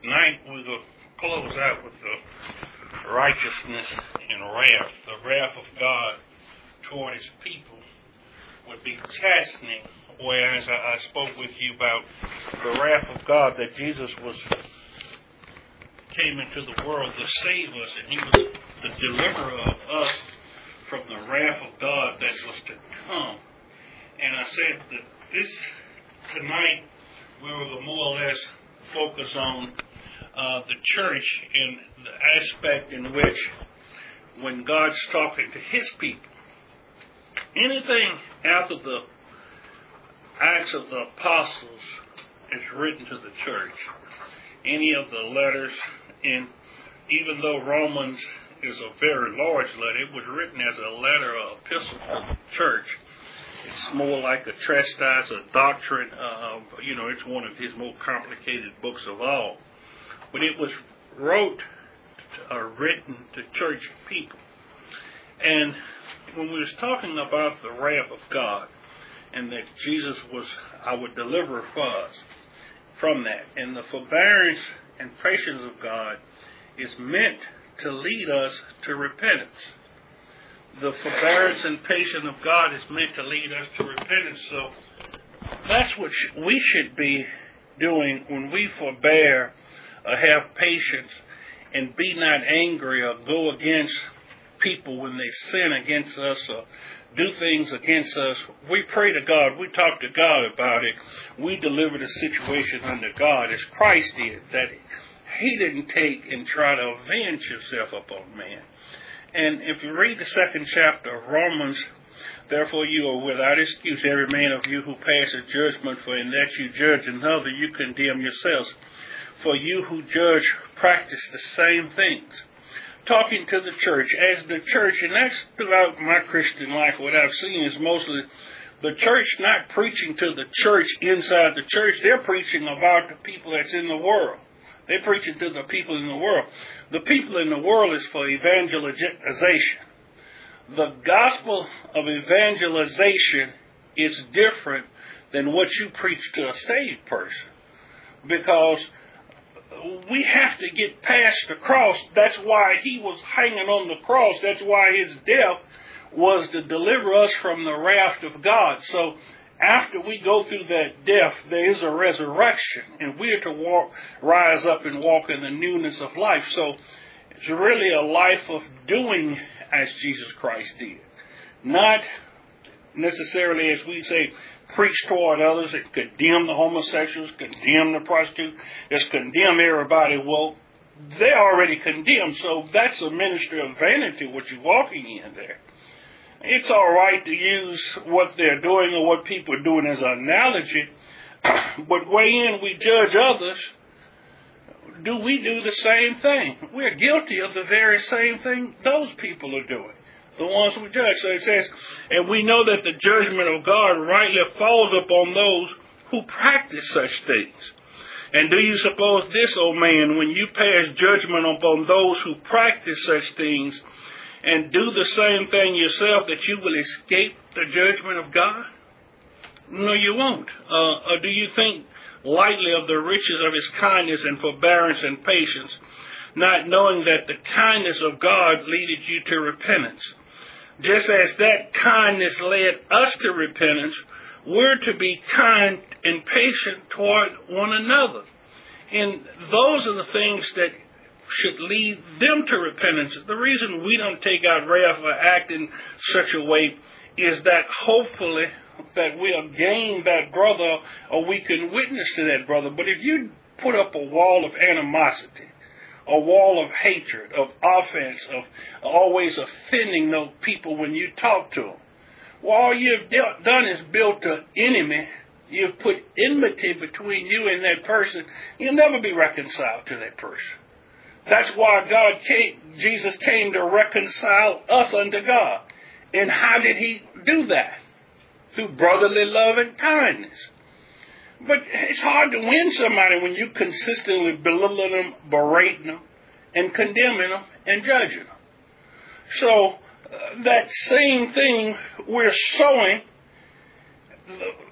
Tonight we're going to close out with the righteousness and wrath. The wrath of God toward His people would be chastening, whereas I spoke with you about the wrath of God, that Jesus came into the world to save us, and He was the deliverer of us from the wrath of God that was to come. And I said that tonight we were more or less focus on the church in the aspect in which when God's talking to His people, anything after the Acts of the Apostles is written to the church. Any of the letters, and even though Romans is a very large letter, it was written as a letter or epistle to the church. It's more like a treatise of doctrine. It's one of his more complicated books of all. But it was written to church people. And when we was talking about the wrath of God, and that Jesus was our deliverer for us from that, and the forbearance and patience of God is meant to lead us to repentance. The forbearance and patience of God is meant to lead us to repentance. So that's what we should be doing when we forbear or have patience and be not angry or go against people when they sin against us or do things against us. We pray to God. We talk to God about it. We deliver the situation unto God as Christ did, that He didn't take and try to avenge Himself upon man. And if you read the second chapter of Romans, therefore you are without excuse, every man of you who passes judgment, for in that you judge another, you condemn yourselves. For you who judge practice the same things. Talking to the church, as the church, and that's throughout my Christian life, what I've seen is mostly the church not preaching to the church inside the church, they're preaching about the people that's in the world. They're preaching to the people in the world. The people in the world is for evangelization. The gospel of evangelization is different than what you preach to a saved person. Because we have to get past the cross. That's why He was hanging on the cross. That's why His death was to deliver us from the wrath of God. So after we go through that death, there is a resurrection, and we are to rise up and walk in the newness of life. So it's really a life of doing as Jesus Christ did. Not necessarily, as we say, preach toward others and condemn the homosexuals, condemn the prostitutes, just condemn everybody. Well, they're already condemned, so that's a ministry of vanity what you're walking in there. It's all right to use what they're doing or what people are doing as an analogy, but wherein we judge others, do we do the same thing? We're guilty of the very same thing those people are doing, the ones we judge. So it says, and we know that the judgment of God rightly falls upon those who practice such things. And do you suppose this, O man, when you pass judgment upon those who practice such things, and do the same thing yourself, that you will escape the judgment of God? No, you won't. Or do you think lightly of the riches of His kindness and forbearance and patience, not knowing that the kindness of God leadeth you to repentance? Just as that kindness led us to repentance, we're to be kind and patient toward one another. And those are the things that should lead them to repentance. The reason we don't take out wrath or act in such a way is that hopefully that we'll gain that brother or we can witness to that brother. But if you put up a wall of animosity, a wall of hatred, of offense, of always offending those people when you talk to them, well, all you've done is built an enemy. You've put enmity between you and that person. You'll never be reconciled to that person. That's why Jesus came to reconcile us unto God. And how did He do that? Through brotherly love and kindness. But it's hard to win somebody when you consistently belittling them, berating them, and condemning them, and judging them. So that same thing we're sowing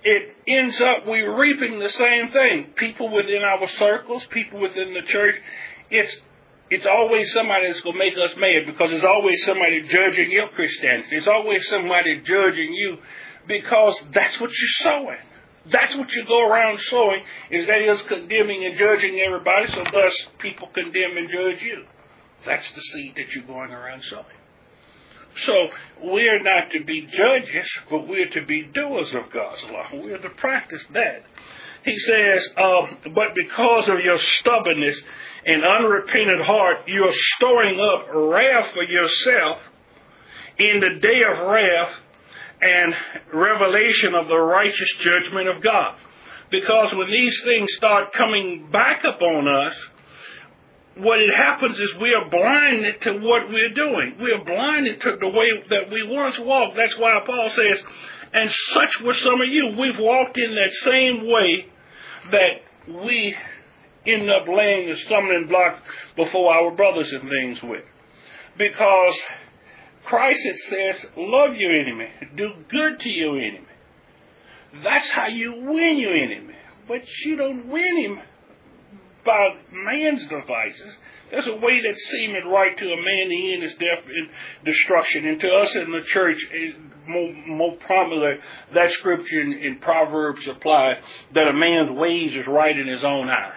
it ends up we're reaping the same thing. People within our circles, people within the church, it's always somebody that's going to make us mad, because there's always somebody judging your Christianity. There's always somebody judging you, because that's what you're sowing. That's what you go around sowing, is that is condemning and judging everybody, so thus people condemn and judge you. That's the seed that you're going around sowing. So we're not to be judges, but we're to be doers of God's law. We're to practice that. He says, but because of your stubbornness and unrepentant heart, you're storing up wrath for yourself in the day of wrath and revelation of the righteous judgment of God. Because when these things start coming back upon us, what it happens is we are blinded to what we're doing. We are blinded to the way that we once walked. That's why Paul says, and such were some of you. We've walked in that same way that we end up laying the stumbling block before our brothers and things with. Because Christ, it says, love your enemy. Do good to your enemy. That's how you win your enemy. But you don't win him by man's devices. There's a way that seemeth right to a man, the end is death and destruction. And to us in the church, more prominently, that scripture in Proverbs applies, that a man's ways is right in his own eyes.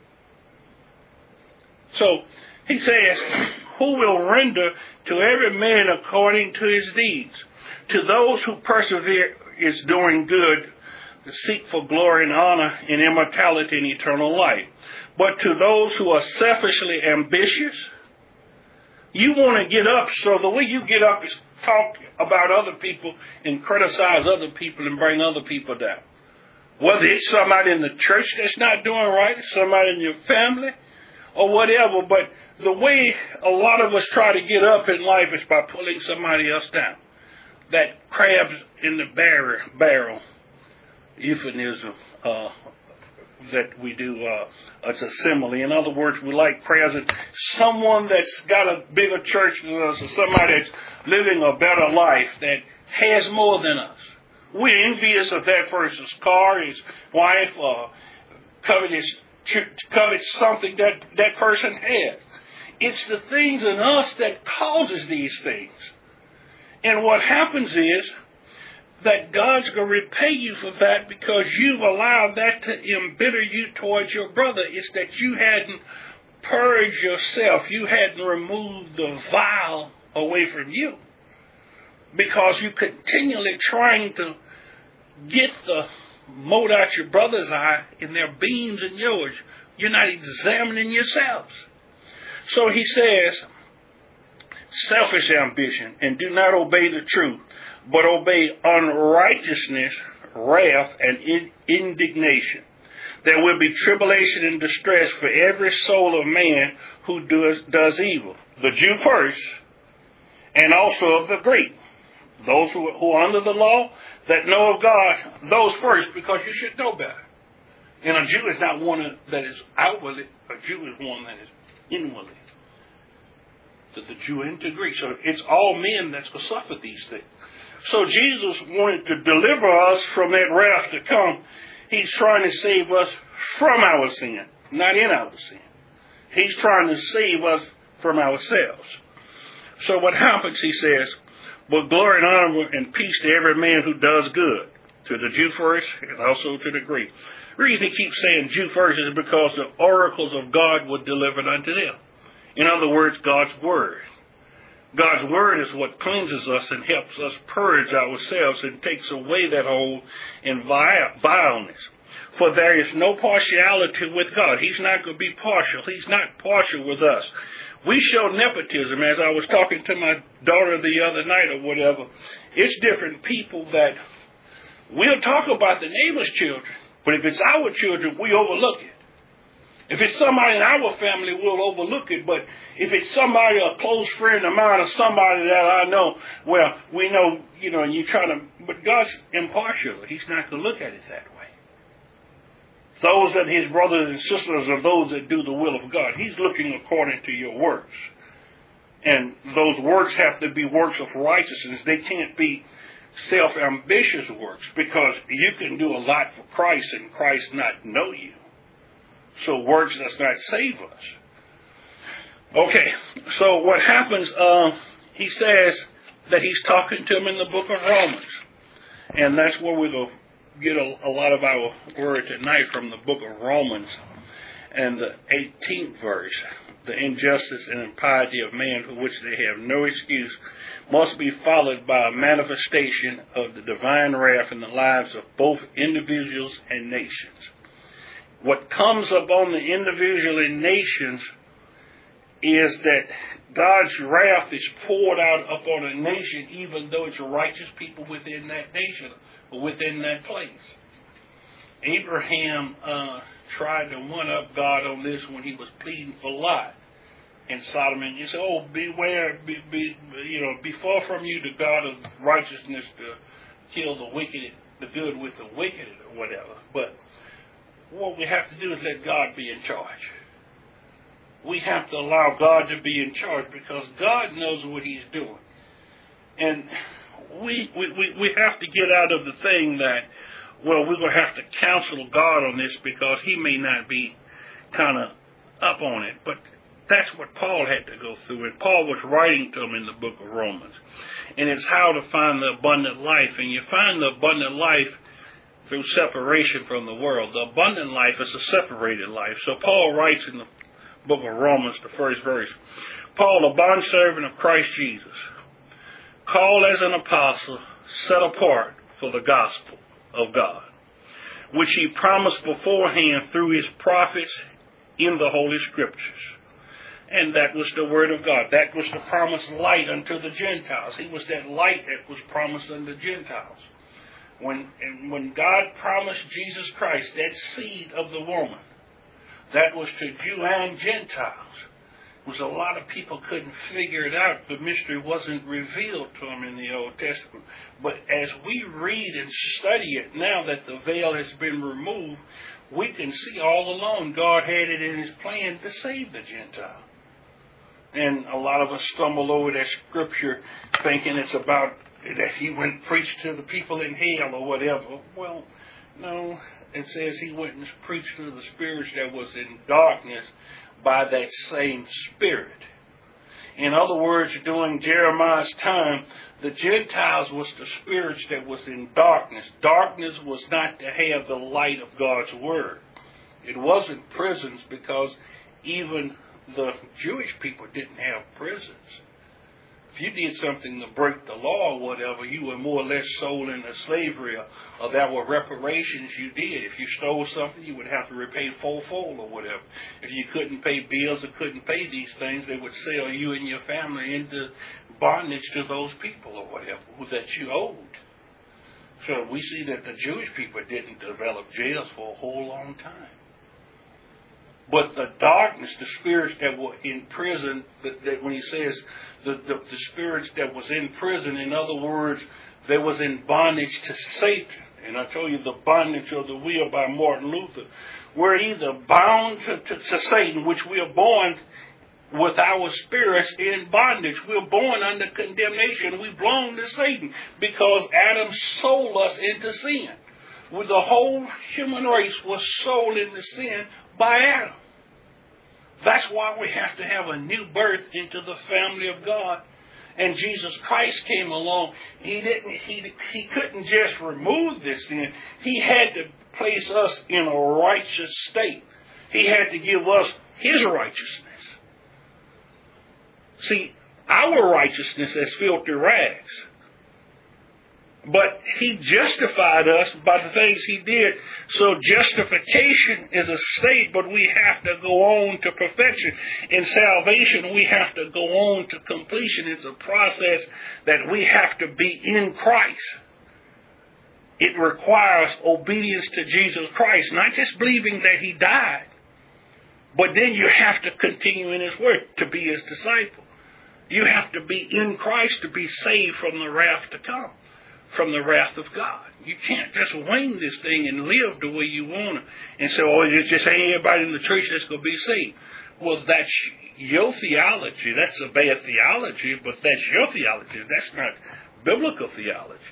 So, he says, who will render to every man according to his deeds? To those who persevere is doing good, seek for glory and honor and immortality and eternal life. But to those who are selfishly ambitious, you want to get up, so the way you get up is talk about other people and criticize other people and bring other people down. Whether it's somebody in the church that's not doing right, somebody in your family, or whatever, but the way a lot of us try to get up in life is by pulling somebody else down. That crabs in the barrel euphemism that we do, it's a simile. In other words, we like crabs and someone that's got a bigger church than us, or somebody that's living a better life that has more than us. We're envious of that person's car, his wife, covet something that person has. It's the things in us that causes these things. And what happens is that God's going to repay you for that, because you've allowed that to embitter you towards your brother. It's that you hadn't purged yourself. You hadn't removed the vile away from you. Because you continually trying to get the mote out your brother's eye and their beams in yours. You're not examining yourselves. So he says, selfish ambition, and do not obey the truth, but obey unrighteousness, wrath, and indignation. There will be tribulation and distress for every soul of man who does evil. The Jew first, and also of the Greek. Those who are under the law, that know of God, those first, because you should know better. And a Jew is not one that is outwardly, a Jew is one that is inwardly. The Jew and the Greek. So it's all men that's going to suffer these things. So Jesus wanted to deliver us from that wrath to come. He's trying to save us from our sin, not in our sin. He's trying to save us from ourselves. So what happens, he says, but glory and honor and peace to every man who does good. To the Jew first, and also to the Greek. The reason he keeps saying Jew first is because the oracles of God were delivered unto them. In other words, God's Word. God's Word is what cleanses us and helps us purge ourselves and takes away that old and vileness. For there is no partiality with God. He's not going to be partial. He's not partial with us. We show nepotism, as I was talking to my daughter the other night or whatever. It's different people that we'll talk about the neighbor's children, but if it's our children, we overlook it. If it's somebody in our family, we'll overlook it. But if it's somebody, a close friend of mine, or somebody that I know, well, we know, and you try to, but God's impartial. He's not going to look at it that way. Those that his brothers and sisters are those that do the will of God. He's looking according to your works. And those works have to be works of righteousness. They can't be self-ambitious works, because you can do a lot for Christ and Christ not know you. So works does not save us. Okay, so what happens, he says that he's talking to him in the book of Romans. And that's where we're going to get a lot of our word tonight, from the book of Romans and the 18th verse. The injustice and impiety of man, for which they have no excuse, must be followed by a manifestation of the divine wrath in the lives of both individuals and nations. What comes upon the individual and nations is that God's wrath is poured out upon a nation, even though it's righteous people within that nation or within that place. Abraham tried to one-up God on this when he was pleading for Lot in Sodom, and he said, "Oh, beware, be far from you, the God of righteousness, to kill the wicked, the good with the wicked," or whatever. But what we have to do is let God be in charge. We have to allow God to be in charge, because God knows what He's doing. And we have to get out of the thing that, well, we're going to have to counsel God on this because He may not be kind of up on it. But that's what Paul had to go through. And Paul was writing to him in the book of Romans. And it's how to find the abundant life. And you find the abundant life through separation from the world. The abundant life is a separated life. So Paul writes in the book of Romans, the first verse, "Paul, a bondservant of Christ Jesus, called as an apostle, set apart for the gospel of God, which He promised beforehand through His prophets in the Holy Scriptures." And that was the word of God. That was the promised light unto the Gentiles. He was that light that was promised unto the Gentiles. When God promised Jesus Christ, that seed of the woman, that was to Jew and Gentiles. It was a lot of people couldn't figure it out. The mystery wasn't revealed to them in the Old Testament. But as we read and study it, now that the veil has been removed, we can see all along God had it in His plan to save the Gentile. And a lot of us stumble over that scripture thinking it's about that He went and preached to the people in hell or whatever. Well, no, it says He went and preached to the spirits that was in darkness by that same Spirit. In other words, during Jeremiah's time, the Gentiles was the spirits that was in darkness. Darkness was not to have the light of God's Word. It wasn't prisons, because even the Jewish people didn't have prisons. If you did something to break the law or whatever, you were more or less sold into slavery, or there were reparations you did. If you stole something, you would have to repay fourfold or whatever. If you couldn't pay bills or couldn't pay these things, they would sell you and your family into bondage to those people or whatever that you owed. So we see that the Jewish people didn't develop jails for a whole long time. But the darkness, the spirits that were in prison, that when he says the spirits that was in prison, in other words, they was in bondage to Satan. And I told you the bondage of the will by Martin Luther. We're either bound to Satan, which we are born with our spirits in bondage. We're born under condemnation. We belong to Satan because Adam sold us into sin. With the whole human race was sold into sin by Adam. That's why we have to have a new birth into the family of God. And Jesus Christ came along. He couldn't just remove this sin. He had to place us in a righteous state. He had to give us His righteousness. See, our righteousness is filthy rags. But He justified us by the things He did. So justification is a state, but we have to go on to perfection. In salvation, we have to go on to completion. It's a process that we have to be in Christ. It requires obedience to Jesus Christ, not just believing that He died, but then you have to continue in His work to be His disciple. You have to be in Christ to be saved from the wrath to come. From the wrath of God. You can't just wing this thing and live the way you want to and say, oh, it's just ain't everybody in the church that's going to be saved. Well, that's your theology. That's a bad theology, but that's your theology. That's not biblical theology.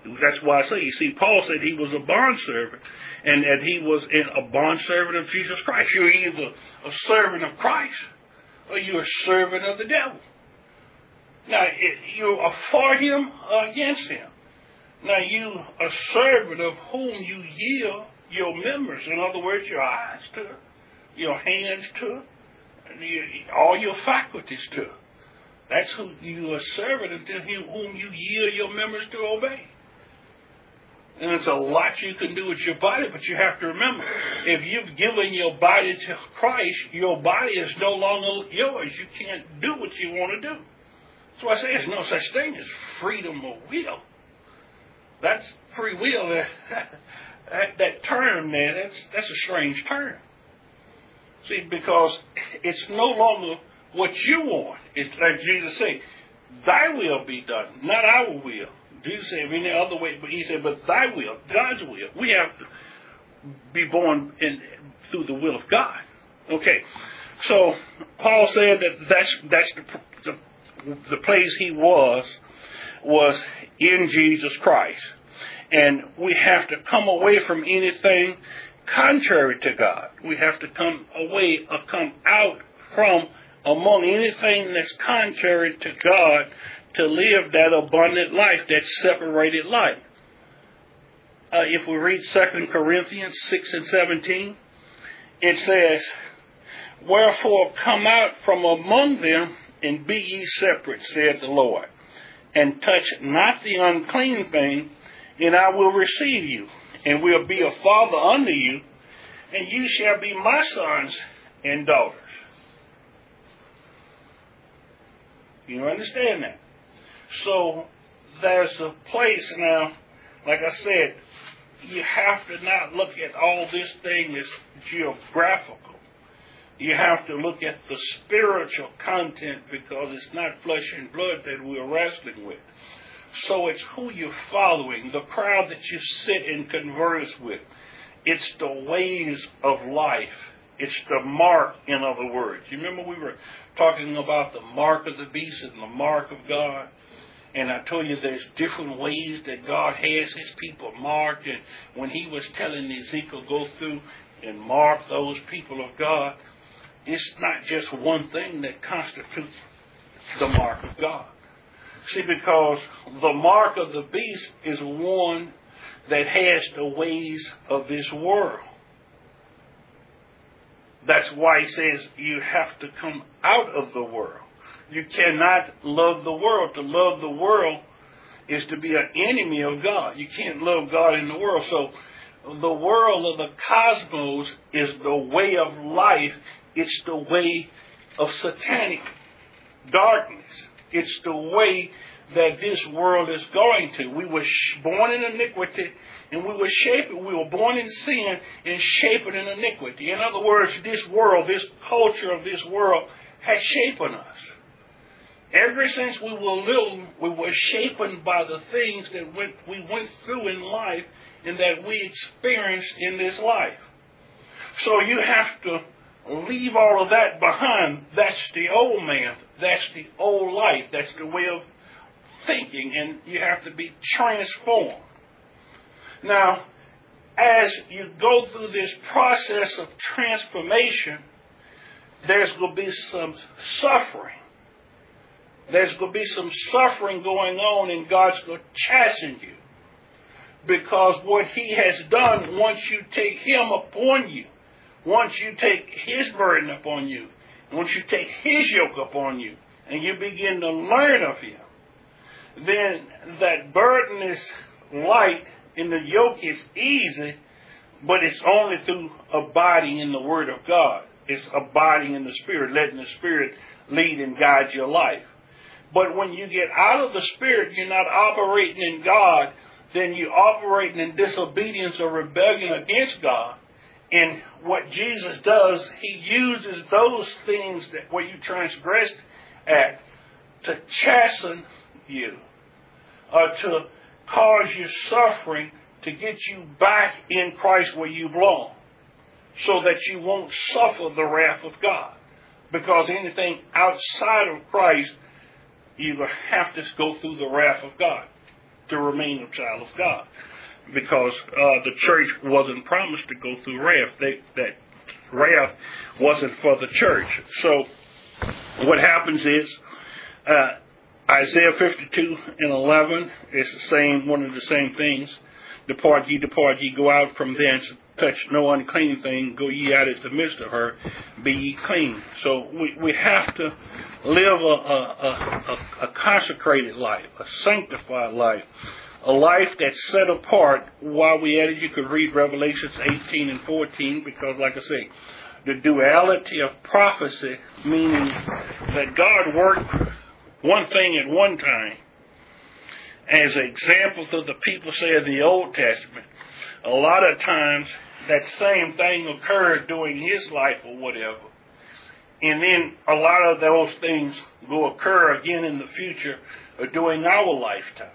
That's why I say, you see, Paul said he was a bondservant, and that he was a bondservant of Jesus Christ. You're either a servant of Christ or you're a servant of the devil. Now, you are for him or against him. Now, you are a servant of whom you yield your members. In other words, your eyes to, your hands to, all your faculties to. That's who you are serving, and to whom you yield your members to obey. And there's a lot you can do with your body, but you have to remember, if you've given your body to Christ, your body is no longer yours. You can't do what you want to do. That's why I say there's no such thing as freedom of will. That's free will. That term there, that's a strange term. See, because it's no longer what you want. It's like Jesus said, thy will be done, not our will. Jesus said any other way, but he said, but thy will, God's will. We have to be born through the will of God. Okay, so Paul said that's the place he was in Jesus Christ. And we have to come away from anything contrary to God. We have to come away or come out from among anything that's contrary to God to live that abundant life, that separated life. If we read 2 Corinthians 6 and 17, it says, wherefore come out from among them and be ye separate, saith the Lord, and touch not the unclean thing, and I will receive you, and will be a father unto you, and you shall be my sons and daughters. You understand that? So there's a place now, like I said, you have to not look at all this thing as geographical. You have to look at the spiritual content, because it's not flesh and blood that we're wrestling with. So it's who you're following, the crowd that you sit and converse with. It's the ways of life. It's the mark, in other words. You remember we were talking about the mark of the beast and the mark of God? And I told you there's different ways that God has his people marked. And when he was telling Ezekiel, go through and mark those people of God, it's not just one thing that constitutes the mark of God. See, because the mark of the beast is one that has the ways of this world. That's why he says you have to come out of the world. You cannot love the world. To love the world is to be an enemy of God. You can't love God in the world. So the world of the cosmos is the way of life. It's the way of satanic darkness. It's the way that this world is going to. We were born in iniquity, and we were shaped. We were born in sin and shaped in iniquity. In other words, this world, this culture of this world has shaped us. Ever since we were little, we were shaped by the things that we went through in life and that we experienced in this life. So you have to leave all of that behind. That's the old man. That's the old life. That's the way of thinking, and you have to be transformed. Now, as you go through this process of transformation, there's going to be some suffering. There's going to be some suffering going on, and God's going to chasten you. Because what he has done, once you take him upon you, once you take his burden upon you, once you take his yoke upon you, and you begin to learn of him, then that burden is light and the yoke is easy, but it's only through abiding in the Word of God. It's abiding in the Spirit, letting the Spirit lead and guide your life. But when you get out of the Spirit, you're not operating in God, then you're operating in disobedience or rebellion against God. And what Jesus does, he uses those things that where you transgressed at to chasten you, or to cause you suffering, to get you back in Christ where you belong, so that you won't suffer the wrath of God. Because anything outside of Christ, you have to go through the wrath of God. to remain a child of God, because the church wasn't promised to go through wrath. That wrath wasn't for the church. So what happens is Isaiah 52:11 is the same, one of the same things. Depart ye, go out from thence, touch no unclean thing, go ye out of the midst of her, be ye clean. So we have to live a consecrated life, a sanctified life, a life that's set apart. While we at it, you could read Revelations 18 and 14, because like I say, the duality of prophecy, meaning that God worked one thing at one time, as examples of the people say in the Old Testament. A lot of times that same thing occurred during his life or whatever. And then a lot of those things will occur again in the future or during our lifetime.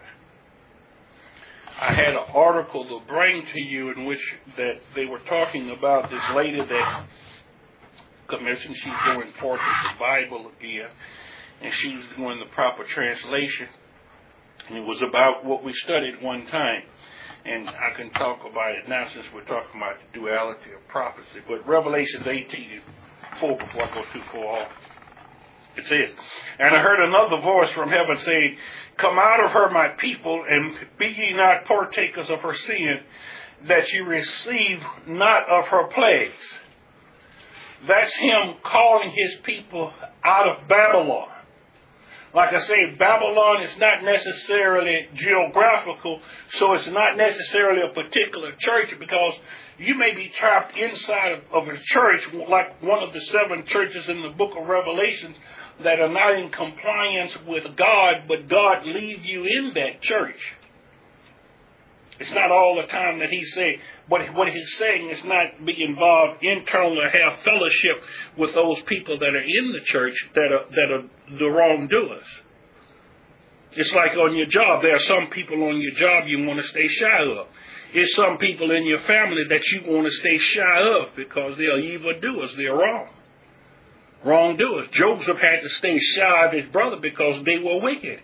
I had an article to bring to you in which that they were talking about this lady that commissioned. She's doing Fortress of the Bible again, and she was doing the proper translation. And it was about what we studied one time. And I can talk about it now since we're talking about the duality of prophecy. But Revelations 18:4, before I go too far off, it says, and I heard another voice from heaven saying, come out of her, my people, and be ye not partakers of her sin, that ye receive not of her plagues. That's him calling his people out of Babylon. Like I say, Babylon is not necessarily geographical, so it's not necessarily a particular church, because you may be trapped inside of a church, like one of the 7 churches in the book of Revelations, that are not in compliance with God, but God leaves you in that church. It's not all the time that he's saying, but what he's saying is not be involved internally or have fellowship with those people that are in the church that are the wrongdoers. It's like on your job. There are some people on your job you want to stay shy of. There's some people in your family that you want to stay shy of because they are evildoers. They're wrongdoers. Joseph had to stay shy of his brother because they were wicked.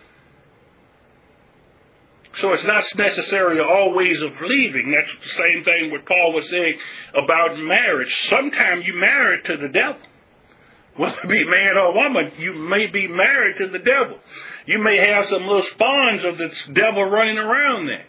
So it's not necessarily always of leaving. That's the same thing what Paul was saying about marriage. Sometimes you married to the devil. Whether it be man or woman, you may be married to the devil. You may have some little spawns of this devil running around there.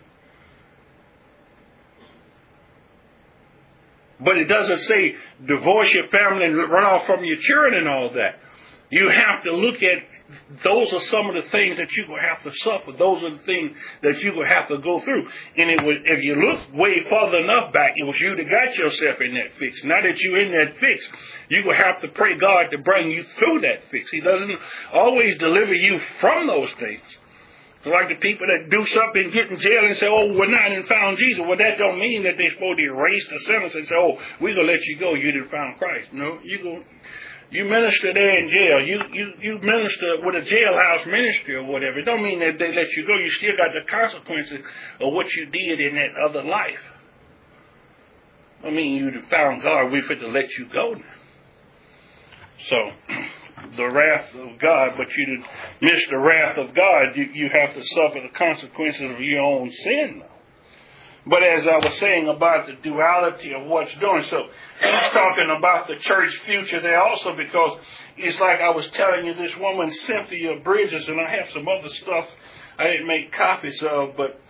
But it doesn't say divorce your family and run off from your children and all that. You have to look at, those are some of the things that you will have to suffer. Those are the things that you will have to go through. And it was, if you look way further enough back, it was you that got yourself in that fix. Now that you're in that fix, you will have to pray God to bring you through that fix. He doesn't always deliver you from those things. It's like the people that do something and get in jail and say, oh, we're not and found Jesus. Well, that don't mean that they're supposed to erase the sentence and say, oh, we're going to let you go. You didn't found Christ. No, you minister there in jail. You minister with a jailhouse ministry or whatever. It don't mean that they let you go. You still got the consequences of what you did in that other life. I mean, you found God. We fit to let you go now. So, the wrath of God, but you didn't miss the wrath of God. You have to suffer the consequences of your own sin, though. But as I was saying about the duality of what's doing, so he's talking about the church future there also, because it's like I was telling you, this woman, Cynthia Bridges, and I have some other stuff I didn't make copies of, but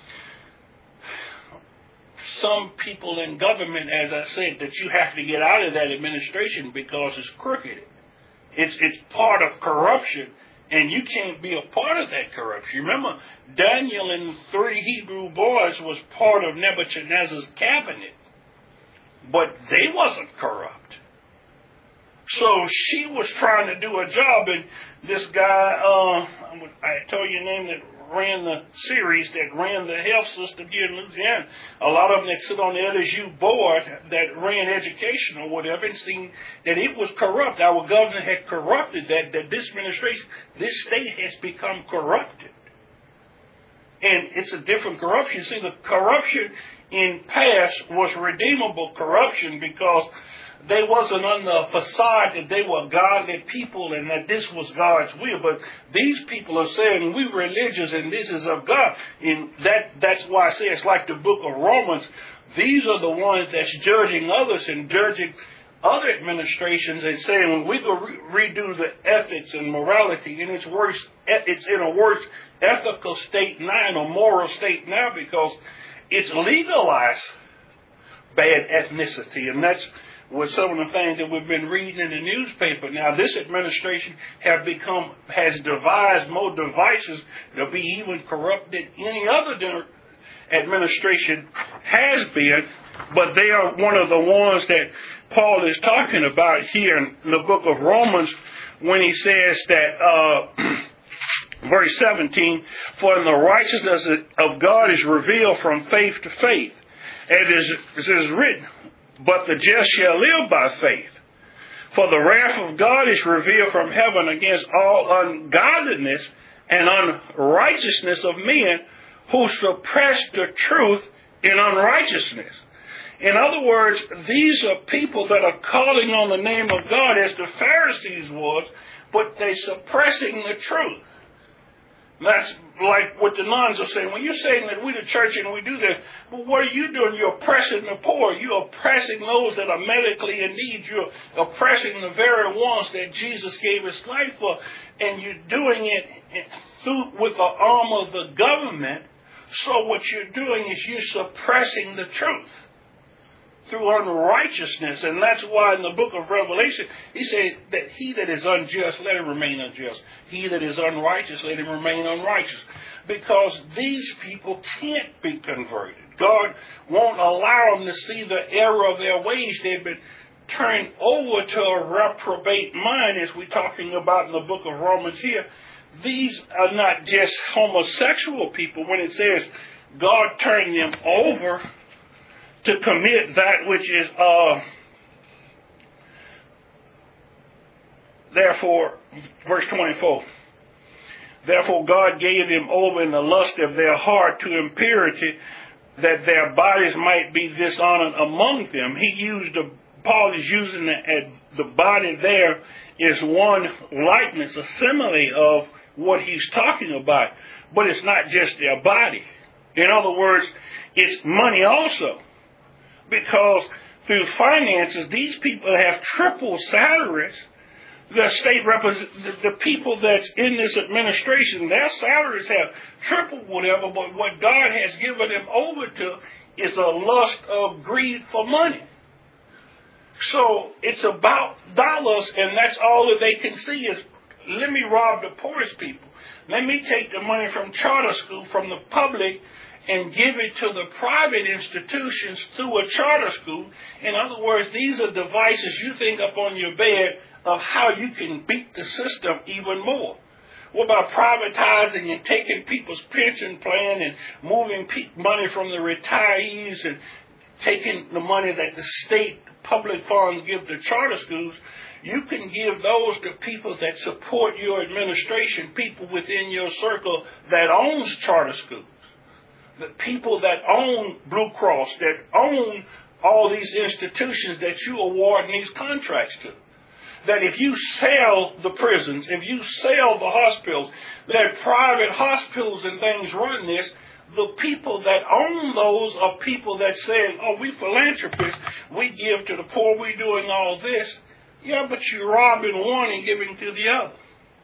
some people in government, as I said, that you have to get out of that administration because it's crooked. It's part of corruption. And you can't be a part of that corruption. Remember, Daniel and 3 Hebrew boys was part of Nebuchadnezzar's cabinet. But they wasn't corrupt. So she was trying to do a job, and this guy, I told you the name that ran the series, that ran the health system here in Louisiana, a lot of them that sit on the LSU board that ran education or whatever, and seen that it was corrupt. Our governor had corrupted that this administration, this state has become corrupted. And it's a different corruption. See, the corruption in past was redeemable corruption because they wasn't under a facade that they were godly people and that this was God's will. But these people are saying, we religious and this is of God. And that's why I say it's like the book of Romans. These are the ones that's judging others and judging other administrations and saying, when we go redo the ethics and morality, and it's in a worse ethical state now, in a moral state now, because it's legalized bad ethnicity. And that's what some of the things that we've been reading in the newspaper. Now, this administration has devised more devices to be even corrupt than any other administration has been, but they are one of the ones that Paul is talking about here in the book of Romans when he says that, verse 17, for the righteousness of God is revealed from faith to faith, as is written, but the just shall live by faith. For the wrath of God is revealed from heaven against all ungodliness and unrighteousness of men who suppress the truth in unrighteousness. In other words, these are people that are calling on the name of God as the Pharisees was, but they're suppressing the truth. That's like what the nuns are saying. When you're saying that we the church and we do that, well, what are you doing? You're oppressing the poor. You're oppressing those that are medically in need. You're oppressing the very ones that Jesus gave his life for. And you're doing it with the arm of the government. So what you're doing is you're suppressing the truth through unrighteousness. And that's why in the book of Revelation, he says that he that is unjust, let him remain unjust. He that is unrighteous, let him remain unrighteous. Because these people can't be converted. God won't allow them to see the error of their ways. They've been turned over to a reprobate mind, as we're talking about in the book of Romans here. These are not just homosexual people. When it says God turned them over to commit that which is, therefore, verse 24, therefore God gave them over in the lust of their heart to impurity, that their bodies might be dishonored among them. Paul is using the body there is one likeness, a simile of what he's talking about. But it's not just their body. In other words, it's money also. Because through finances, these people have triple salaries. The people that's in this administration, their salaries have triple whatever, but what God has given them over to is a lust of greed for money. So it's about dollars, and that's all that they can see is, let me rob the poorest people. Let me take the money from charter school, from the public, and give it to the private institutions through a charter school. In other words, these are devices you think up on your bed of how you can beat the system even more. What about privatizing and taking people's pension plan and moving money from the retirees and taking the money that the state public funds give to charter schools? You can give those to people that support your administration, people within your circle that owns charter schools. The people that own Blue Cross, that own all these institutions that you award these contracts to. That if you sell the prisons, if you sell the hospitals, that private hospitals and things run this, the people that own those are people that say, oh, we philanthropists, we give to the poor, we're doing all this. Yeah, but you're robbing one and giving to the other.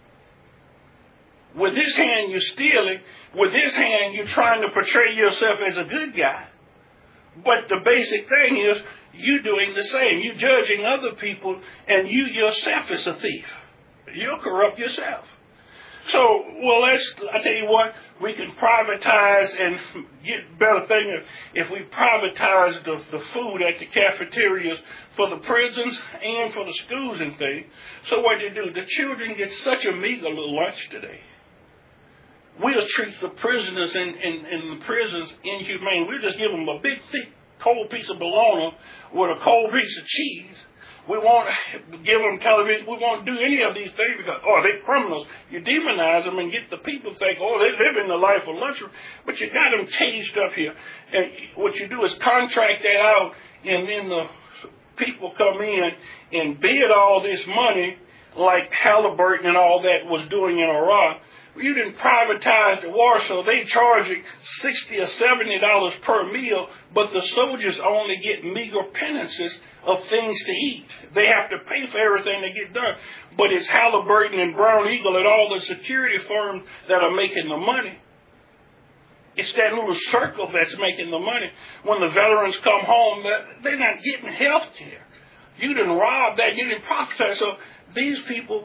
With this hand, you're stealing. With this hand, you're trying to portray yourself as a good guy. But the basic thing is, you're doing the same. You're judging other people, and you yourself is a thief. You're corrupt yourself. So, well, I tell you what, we can privatize and get better thing if we privatize the food at the cafeterias for the prisons and for the schools and things. So what do? The children get such a meager little lunch today. We'll treat the prisoners in the prisons inhumane. We'll just give them a big, thick, cold piece of bologna with a cold piece of cheese. We won't give them television. We won't do any of these things because, they're criminals. You demonize them and get the people to think, they're living the life of luxury. But you got them caged up here. And what you do is contract that out, and then the people come in and bid all this money like Halliburton and all that was doing in Iraq. You didn't privatize the war, so they charging $60 or $70 per meal, but the soldiers only get meager penances of things to eat. They have to pay for everything they get done. But it's Halliburton and Brown Eagle and all the security firms that are making the money. It's that little circle that's making the money. When the veterans come home, they're not getting health care. You didn't rob that. You didn't profit. So these people,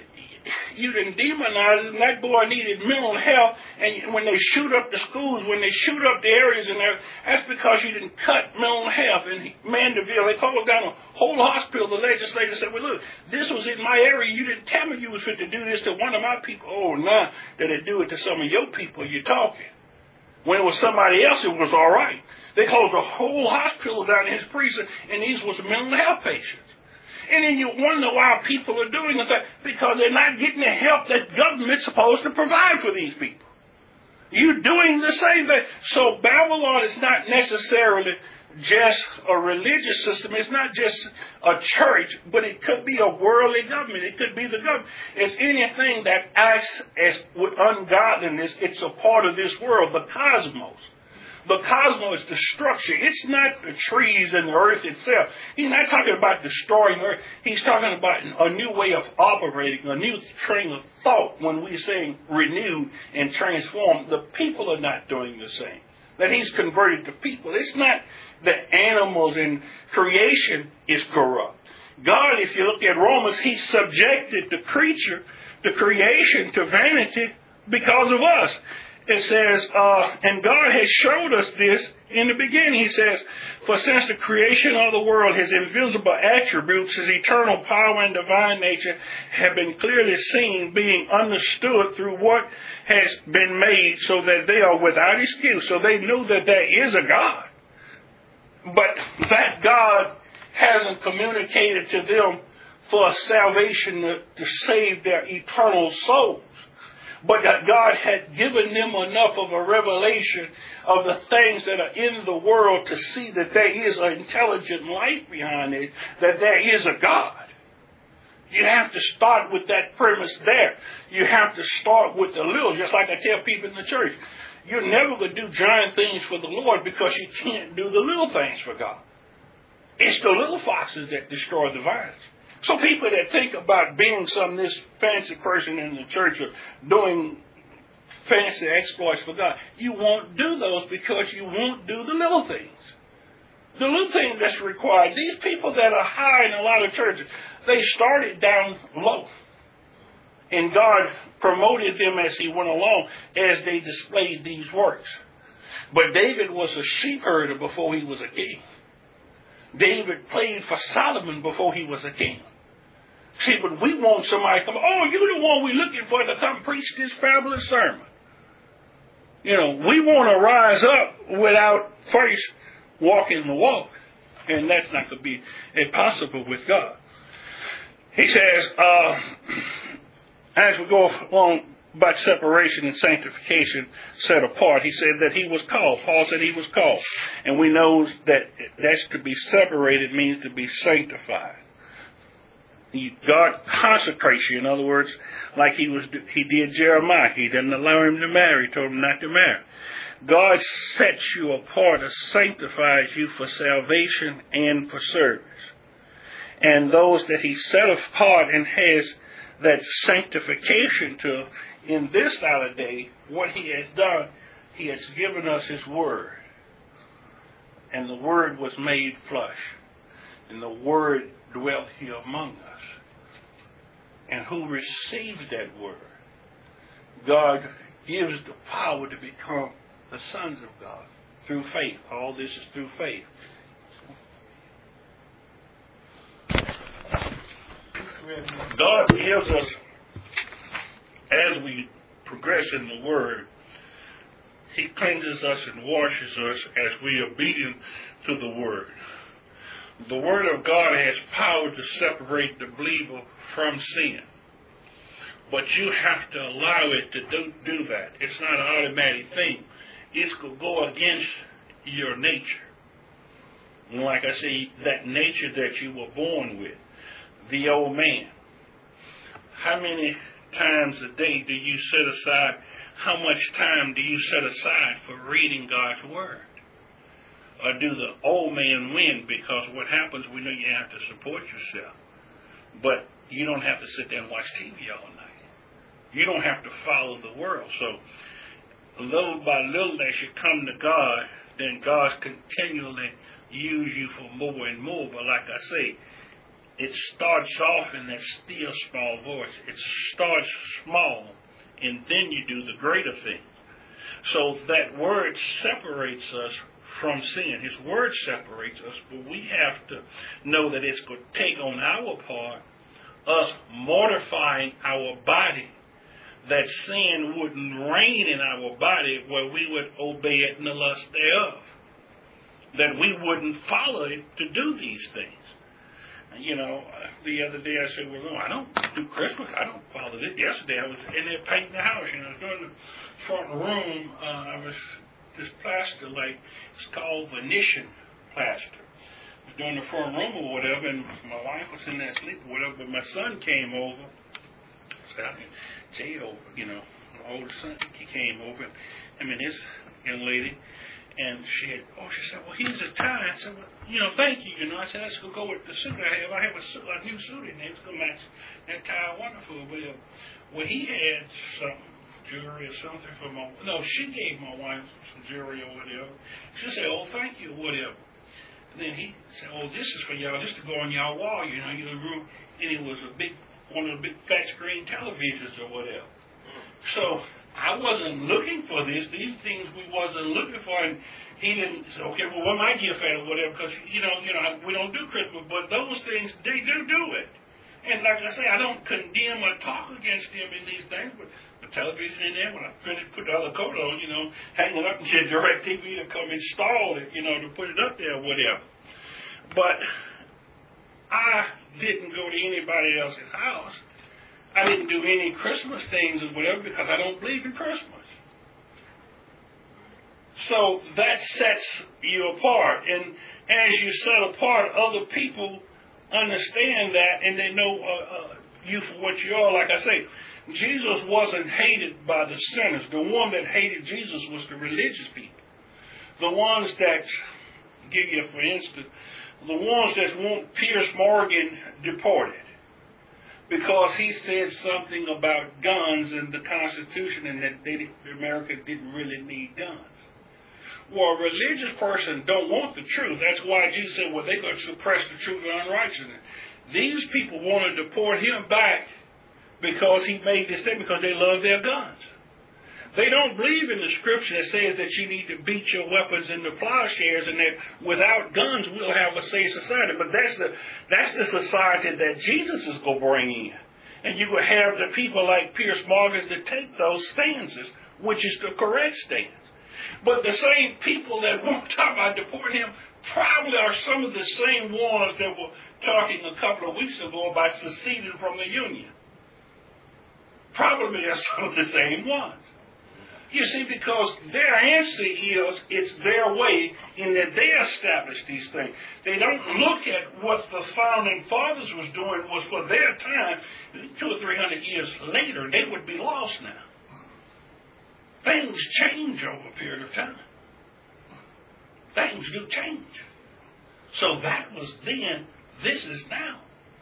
you didn't demonize them. That boy needed mental health. And when they shoot up the schools, when they shoot up the areas in there, that's because you didn't cut mental health. In Mandeville, they closed down a whole hospital. The legislature said, well, look, this was in my area. You didn't tell me you was fit to do this to one of my people. Oh, now that they do it to some of your people, you're talking. When it was somebody else, it was all right. They closed a whole hospital down in his precinct, and these was mental health patients. And then you wonder why people are doing this, because they're not getting the help that government's supposed to provide for these people. You're doing the same thing. So Babylon is not necessarily just a religious system. It's not just a church, but it could be a worldly government. It could be the government. It's anything that acts as with ungodliness. It's a part of this world, the cosmos. The cosmos is the structure. It's not the trees and the earth itself. He's not talking about destroying the earth. He's talking about a new way of operating, a new train of thought. When we're saying renewed and transformed, the people are not doing the same. That he's converted to people. It's not that animals and creation is corrupt. God, if you look at Romans, he subjected the creation to vanity because of us. It says, and God has showed us this in the beginning. He says, for since the creation of the world, his invisible attributes, his eternal power and divine nature have been clearly seen, being understood through what has been made, so that they are without excuse. So they knew that there is a God. But that God hasn't communicated to them for salvation to save their eternal souls. But that God had given them enough of a revelation of the things that are in the world to see that there is an intelligent life behind it, that there is a God. You have to start with that premise there. You have to start with the little, just like I tell people in the church. You're never going to do giant things for the Lord because you can't do the little things for God. It's the little foxes that destroy the vines. So people that think about being this fancy person in the church or doing fancy exploits for God, you won't do those because you won't do the little things. The little things that's required. These people that are high in a lot of churches, they started down low. And God promoted them as he went along as they displayed these works. But David was a sheep herder before he was a king. David played for Solomon before he was a king. See, but we want somebody to come, oh, you're the one we're looking for to come preach this fabulous sermon. You know, we want to rise up without first walking the walk. And that's not going to be impossible with God. He says, as we go along about separation and sanctification set apart, he said that he was called. Paul said he was called. And we know that that's to be separated means to be sanctified. God consecrates you. In other words, like he did Jeremiah. He didn't allow him to marry. He told him not to marry. God sets you apart or sanctifies you for salvation and for service. And those that he set apart and has that sanctification to, in this latter day, what he has done, he has given us his word. And the word was made flesh. And the word dwelt here among us. And who receives that word? God gives the power to become the sons of God through faith. All this is through faith. God gives us, as we progress in the word, he cleanses us and washes us as we are obedient to the word. The word of God has power to separate the believer from sin. But you have to allow it to do that. It's not an automatic thing. It could go against your nature. And like I say, that nature that you were born with, the old man. How many times a day do you set aside, how much time do you set aside for reading God's Word? Or do the old man win? Because what happens, we know you have to support yourself. But you don't have to sit there and watch TV all night. You don't have to follow the world. So little by little as you come to God, then God continually use you for more and more. But like I say, it starts off in that still small voice. It starts small, and then you do the greater thing. So that word separates us from sin. His word separates us, but we have to know that it's going to take on our part, us mortifying our body, that sin wouldn't reign in our body where we would obey it in the lust thereof. That we wouldn't follow it to do these things. You know, the other day I said, well, no, I don't do Christmas. I don't follow it. Yesterday I was in there painting the house. You know, I was doing the front room. I was this plaster, like, it's called Venetian plaster. I was doing the front room or whatever, and my wife was in there asleep or whatever, but my son came over. So I mean, J.O., you know, my oldest son, he came over. I mean, this young lady. And she said, well, here's a tie. I said, well, you know, thank you. You know, I said, let's go with the suit I have. I have a new suit in there. It's going to match that tie wonderful. Well, he had some jewelry or something for she gave my wife some jewelry or whatever. She said, oh, thank you, or whatever. And then he said, oh, this is for y'all, just to go on y'all wall, you know, your room. And it was one of the big flat screen televisions or whatever. So I wasn't looking for this. These things we wasn't looking for, and he didn't say, okay, well, what my gift at or whatever, because, you know, we don't do Christmas, but those things, they do it. And like I say, I don't condemn or talk against him in these things, but the television in there, when I put the other coat on, you know, hang it up and get DirecTV to come install it, you know, to put it up there or whatever. But I didn't go to anybody else's house. I didn't do any Christmas things or whatever because I don't believe in Christmas. So that sets you apart. And as you set apart, other people understand that and they know you for what you are. Like I say, Jesus wasn't hated by the sinners. The one that hated Jesus was the religious people. The ones that, give you for instance, the ones that want Piers Morgan deported. Because he said something about guns in the Constitution and that America didn't really need guns. Well, a religious person don't want the truth. That's why Jesus said, well, they're going to suppress the truth and unrighteousness. These people want to deport him back because he made this statement because they love their guns. They don't believe in the scripture that says that you need to beat your weapons into plowshares and that without guns we'll have a safe society. But that's the society that Jesus is going to bring in. And you will have the people like Piers Morgan that take those stances, which is the correct stance. But the same people that won't talk about deporting him probably are some of the same ones that were talking a couple of weeks ago about seceding from the Union. Probably are some of the same ones. You see, because their answer is, it's their way in that they established these things. They don't look at what the founding fathers was doing was for their time. 200 or 300 years later, they would be lost now. Things change over a period of time. Things do change. So that was then, this is now.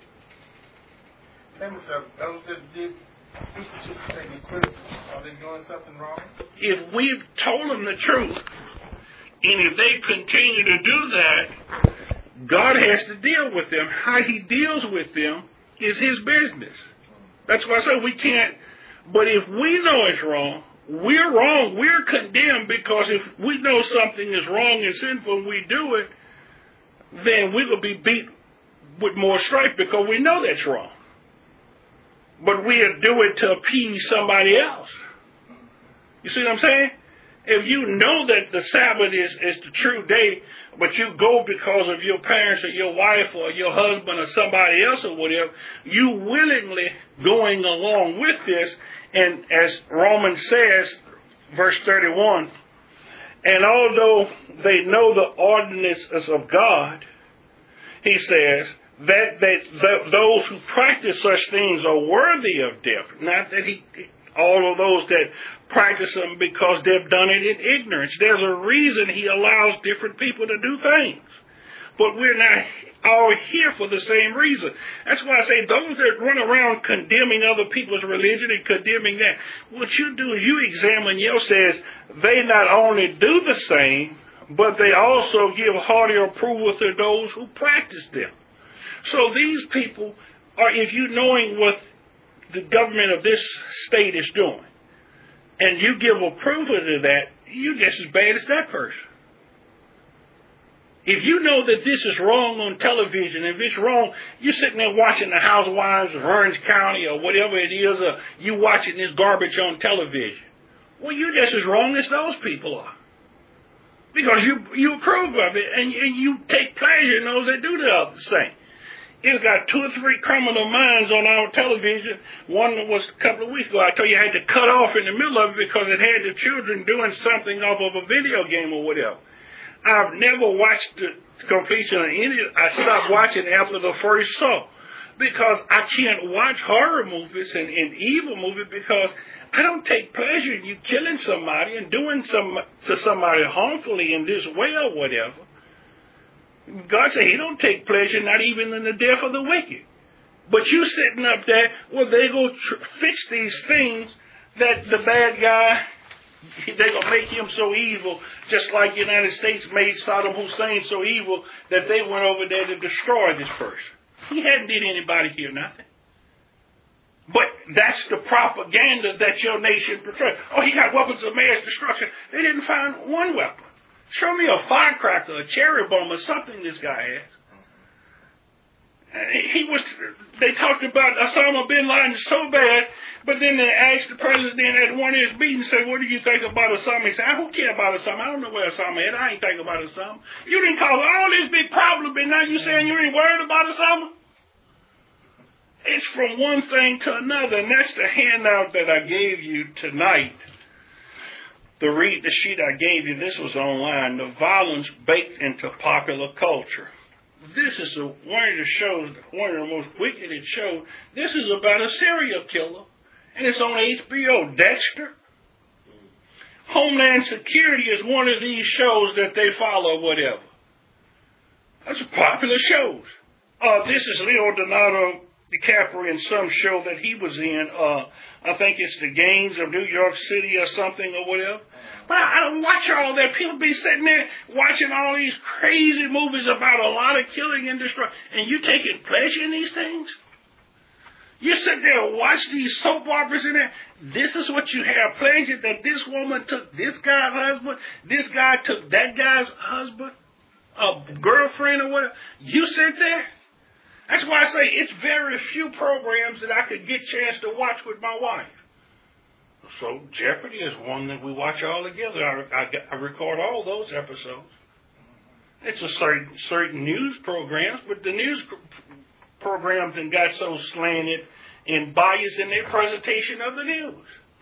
Those that did participate in Christmas, are they doing something wrong? If we've told them the truth, and if they continue to do that, God has to deal with them. How he deals with them is his business. That's why I say we can't. But if we know it's wrong, we're wrong. We're condemned because if we know something is wrong and sinful and we do it, then we will be beat with more strife because we know that's wrong. But we'll do it to appease somebody else. You see what I'm saying? If you know that the Sabbath is the true day, but you go because of your parents or your wife or your husband or somebody else or whatever, you willingly going along with this. And as Romans says, verse 31, And although they know the ordinances of God, he says that those who practice such things are worthy of death. Not that all of those that practice them because they've done it in ignorance. There's a reason he allows different people to do things. But we're not all here for the same reason. That's why I say those that run around condemning other people's religion and condemning that, what you do is you examine yourselves. They not only do the same, but they also give hearty approval to those who practice them. So these people are, if you knowing what the government of this state is doing, and you give approval to that, you're just as bad as that person. If you know that this is wrong on television, if it's wrong, you're sitting there watching the Housewives of Orange County or whatever it is, or you watching this garbage on television. Well, you're just as wrong as those people are. Because you approve of it, and you take pleasure in those that do the other thing. It's got 2 or 3 criminal minds on our television. One was a couple of weeks ago. I told you I had to cut off in the middle of it because it had the children doing something off of a video game or whatever. I've never watched the completion of any. I stopped watching after the first show because I can't watch horror movies and evil movies because I don't take pleasure in you killing somebody and doing to somebody harmfully in this way or whatever. God said he don't take pleasure not even in the death of the wicked. But you sitting up there, well, they go fix these things that the bad guy, they're going to make him so evil, just like the United States made Saddam Hussein so evil that they went over there to destroy this person. He hadn't did anybody here nothing. But that's the propaganda that your nation portrays. Oh, he got weapons of mass destruction. They didn't find one weapon. Show me a firecracker, a cherry bomb, or something this guy has. They talked about Osama bin Laden so bad, but then they asked the president at one of his meetings, said, what do you think about Osama? He said, I don't care about Osama. I don't know where Osama is. I ain't thinking about Osama. You didn't cause all this big problem, and now you saying you ain't worried about Osama? It's from one thing to another, and that's the handout that I gave you tonight. The sheet I gave you, this was online, the violence baked into popular culture. This is one of the shows, one of the most wicked shows. This is about a serial killer, and it's on HBO, Dexter. Homeland Security is one of these shows that they follow, whatever. That's popular shows. This is Leonardo DiCaprio in some show that he was in. I think it's The Gangs of New York City or something or whatever. But I don't watch all that. People be sitting there watching all these crazy movies about a lot of killing and destruction. And you taking pleasure in these things? You sit there and watch these soap operas in there. This is what you have pleasure, that this woman took this guy's husband, this guy took that guy's husband, a girlfriend or whatever. You sit there. That's why I say it's very few programs that I could get a chance to watch with my wife. So Jeopardy is one that we watch all together. I record all those episodes. It's a certain news programs, but the news programs then got so slanted and biased in their presentation of the news.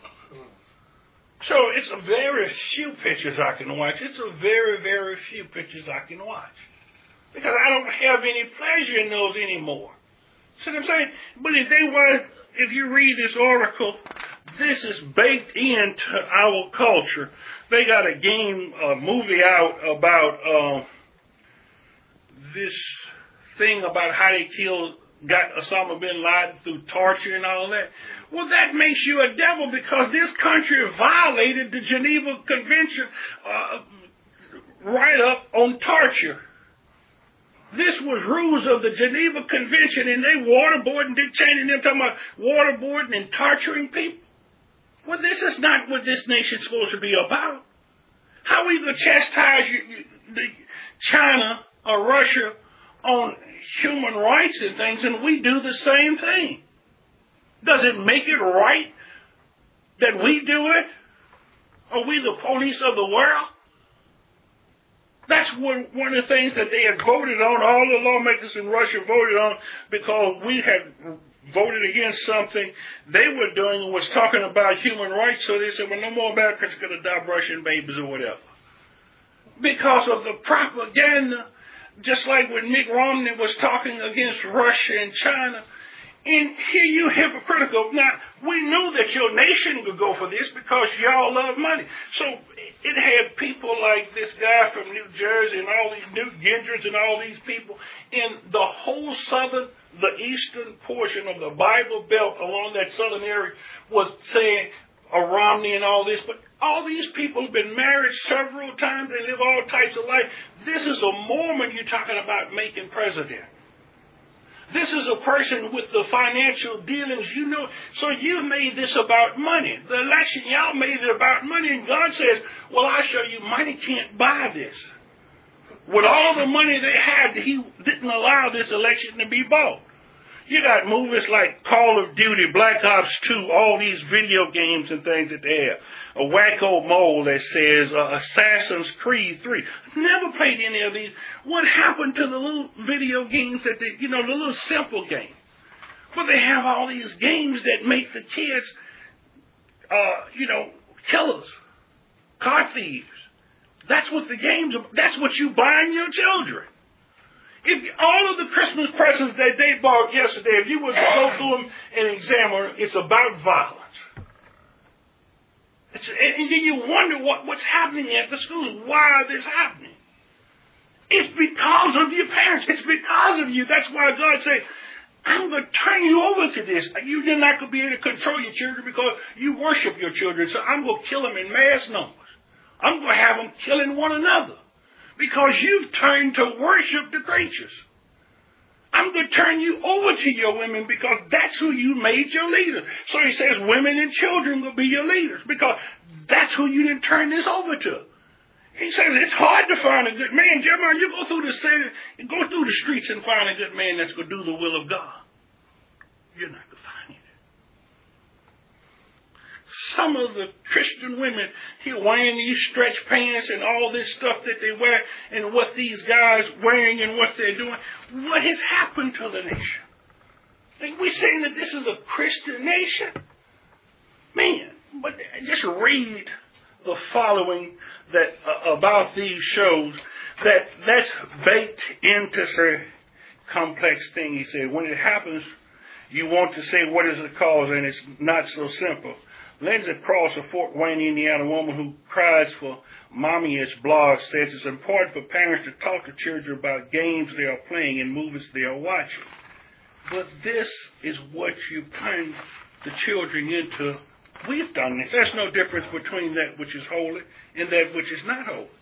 So it's a very few pictures I can watch. It's a very, very few pictures I can watch. Because I don't have any pleasure in those anymore. See what I'm saying? But if you read this article, this is baked into our culture. They got a movie out about this thing about how they got Osama bin Laden through torture and all that. Well, that makes you a devil because this country violated the Geneva Convention right up on torture. This was rules of the Geneva Convention, and they waterboarding, Dick Cheney and them talking about waterboarding and torturing people. Well, this is not what this nation's supposed to be about. How we going to chastise China or Russia on human rights and things, and we do the same thing? Does it make it right that we do it? Are we the police of the world? That's one of the things that they had voted on, all the lawmakers in Russia voted on, because we had voted against something they were doing and was talking about human rights. So they said, well, no more Americans going to die Russian babies or whatever. because of the propaganda, just like when Mitt Romney was talking against Russia and China. And here you hypocritical. Now, we know that your nation could go for this because y'all love money. So it had people like this guy from New Jersey and all these Newt Gingrich and all these people in the whole the eastern portion of the Bible Belt along that southern area was saying Romney and all this. But all these people have been married several times. They live all types of life. This is a Mormon you're talking about making president. This is a person with the financial dealings, you know. So you made this about money. The election, y'all made it about money. And God says, well, I show you money can't buy this. With all the money they had, he didn't allow this election to be bought. You got movies like Call of Duty, Black Ops 2, all these video games and things that they have. A Wacko Mole that says Assassin's Creed 3. Never played any of these. What happened to the little video games that the little simple games? Well, they have all these games that make the kids, killers, car thieves. That's what the games are. That's what you buying your children. If all of the Christmas presents that they bought yesterday, if you were to go through them and examine them, it's about violence. And then you wonder what's happening at the schools. Why is this happening? It's because of your parents. It's because of you. That's why God said, I'm going to turn you over to this. You're not going to be able to control your children because you worship your children. So I'm going to kill them in mass numbers. I'm going to have them killing one another. Because you've turned to worship the creatures. I'm going to turn you over to your women because that's who you made your leader. So he says women and children will be your leaders because that's who you didn't turn this over to. He says it's hard to find a good man. Jeremiah, you go through the city, go through the streets and find a good man that's going to do the will of God. You're not going to find it. Some of the Christian women here wearing these stretch pants and all this stuff that they wear and what these guys wearing and what they're doing. What has happened to the nation? And we're saying that this is a Christian nation? Man, but just read the following that about these shows that's baked into the complex thing. He said, when it happens, you want to say what is the cause, and it's not so simple. Lindsay Cross, a Fort Wayne, Indiana woman who cries for mommyish blog, says it's important for parents to talk to children about games they are playing and movies they are watching. But this is what you turn the children into. We've done this. There's no difference between that which is holy and that which is not holy.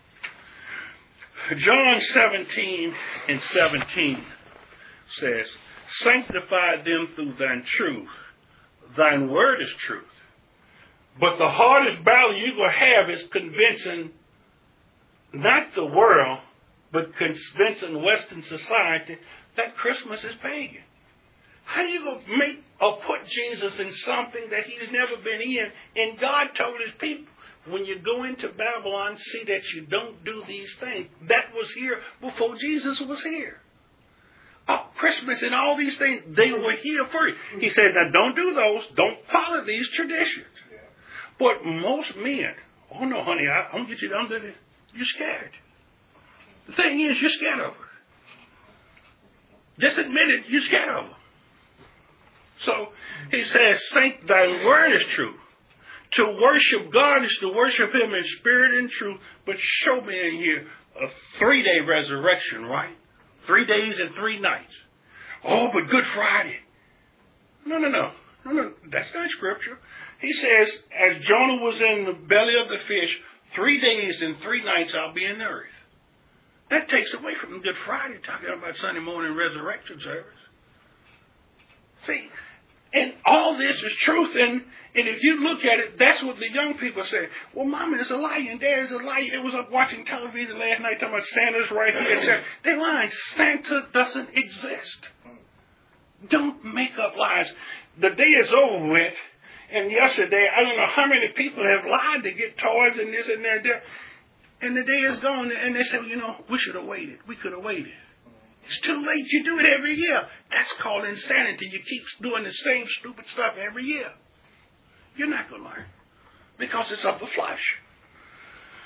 John 17:17 says, sanctify them through thine truth. Thine word is truth. But the hardest battle you're going to have is convincing not the world, but convincing Western society that Christmas is pagan. How do you go make or put Jesus in something that he's never been in? And God told his people, when you go into Babylon, see that you don't do these things. That was here before Jesus was here. Christmas and all these things, they were here first. He said, now don't do those. Don't follow these traditions. But most men, oh no, honey, I'm going to get you under this. You're scared. The thing is, you're scared of her. Just admit it, you're scared of her. So he says, Saint, thy word is true. To worship God is to worship him in spirit and truth. But show me in here a 3-day resurrection, right? 3 days and 3 nights. Oh, but Good Friday. No. That's not scripture. He says, as Jonah was in the belly of the fish, 3 days and 3 nights I'll be in the earth. That takes away from Good Friday, talking about Sunday morning resurrection service. See, and all this is truth, and if you look at it, that's what the young people say. Well, Mama is a liar, and Dad is a liar. They was up watching television last night talking about Santa's right here, etc. They're lying. Santa doesn't exist. Don't make up lies. The day is over with. And yesterday, I don't know how many people have lied to get toys and this and that. And the day is gone. And they say, we should have waited. We could have waited. It's too late. You do it every year. That's called insanity. You keep doing the same stupid stuff every year. You're not going to learn. Because it's of the flesh.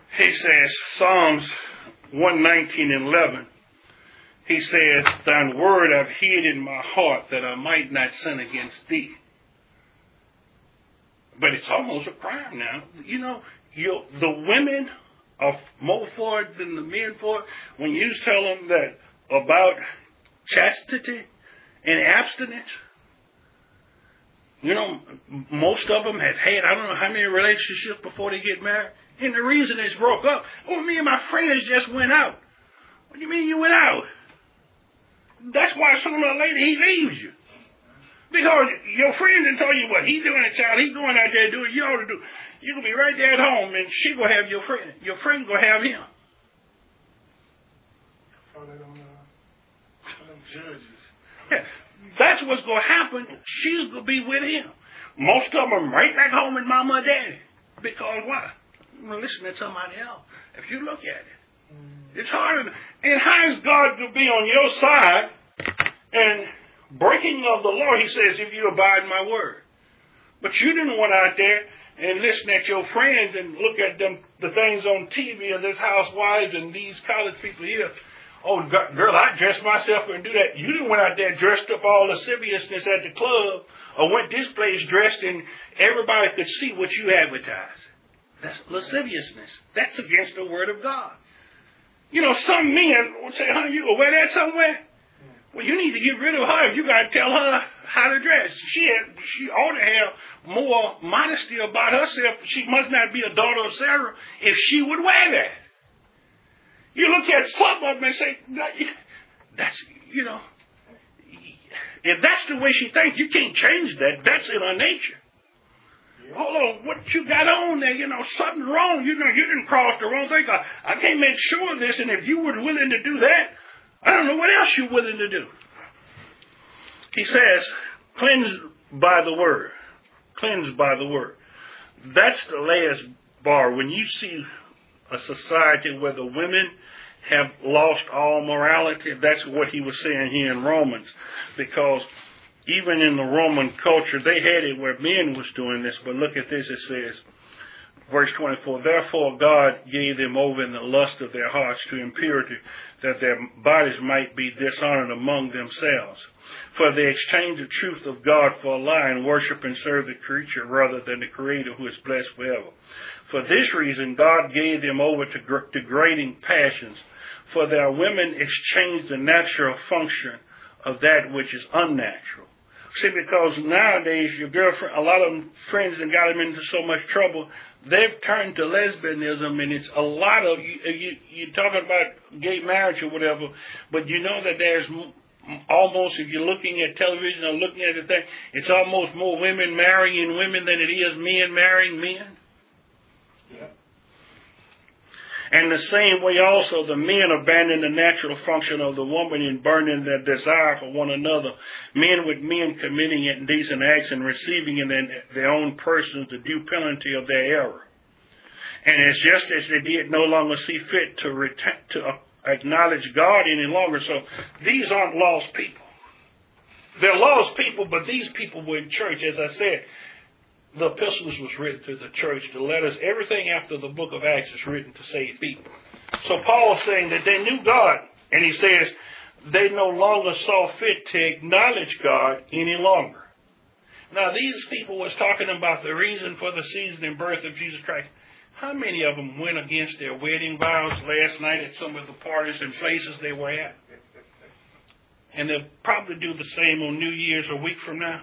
He says, Psalms 119:11. He says, thine word I've hid in my heart that I might not sin against thee. But it's almost a crime now. You know, the women are more for it than the men for it. When you tell them that about chastity and abstinence, you know, most of them have had I don't know how many relationships before they get married. And the reason it's broke up, me and my friends just went out. What do you mean you went out? That's why sooner or later he leaves you. Because your friend didn't tell you what he doing a child, he's going out there doing you ought to do. You can be right there at home and she gonna have your friend. Your friend gonna have him. I saw that on them Judges. Yeah, that's what's gonna happen. She's gonna be with him. Most of them right back home with mama and daddy. Because why? Well, listen to somebody else. If you look at it, it's harder. And how is God to be on your side and breaking of the law? He says, if you abide in my word. But you didn't went out there and listen at your friends and look at them, the things on TV of this housewives and these college people here. Oh, girl, I dressed myself and do that. You didn't went out there dressed up all lasciviousness at the club or went this place dressed and everybody could see what you advertised. That's lasciviousness. That's against the word of God. You know, some men will say, honey, you gonna wear that somewhere? Well, you need to get rid of her. You got to tell her how to dress. She ought to have more modesty about herself. She must not be a daughter of Sarah if she would wear that. You look at some of them and say, that's, you know, if that's the way she thinks, you can't change that. That's in her nature. Hold on, what you got on there? You know, something wrong. You know, you didn't cross the wrong thing. I can't make sure of this. And if you were willing to do that, I don't know what else you're willing to do. He says, cleansed by the word. Cleansed by the word. That's the last bar. When you see a society where the women have lost all morality, that's what he was saying here in Romans. Because even in the Roman culture, they had it where men was doing this. But look at this, it says, verse 24, therefore God gave them over in the lust of their hearts to impurity, that their bodies might be dishonored among themselves. For they exchanged the truth of God for a lie and worship and serve the creature rather than the Creator who is blessed forever. For this reason God gave them over to degrading passions, for their women exchanged the natural function of that which is unnatural. See, because nowadays your girlfriend, a lot of them friends that got them into so much trouble, they've turned to lesbianism, and it's a lot of, you're talking about gay marriage or whatever, but you know that there's almost, if you're looking at television or looking at the thing, it's almost more women marrying women than it is men marrying men. Yeah. And the same way also the men abandon the natural function of the woman in burning their desire for one another, men with men committing indecent acts and receiving in their own persons the due penalty of their error. And it's just as they did no longer see fit to acknowledge God any longer. So these aren't lost people. They're lost people, but these people were in church. As I said, the epistles was written to the church, the letters, everything after the book of Acts is written to save people. So Paul's saying that they knew God, and he says they no longer saw fit to acknowledge God any longer. Now these people was talking about the reason for the season and birth of Jesus Christ. How many of them went against their wedding vows last night at some of the parties and places they were at? And they'll probably do the same on New Year's a week from now.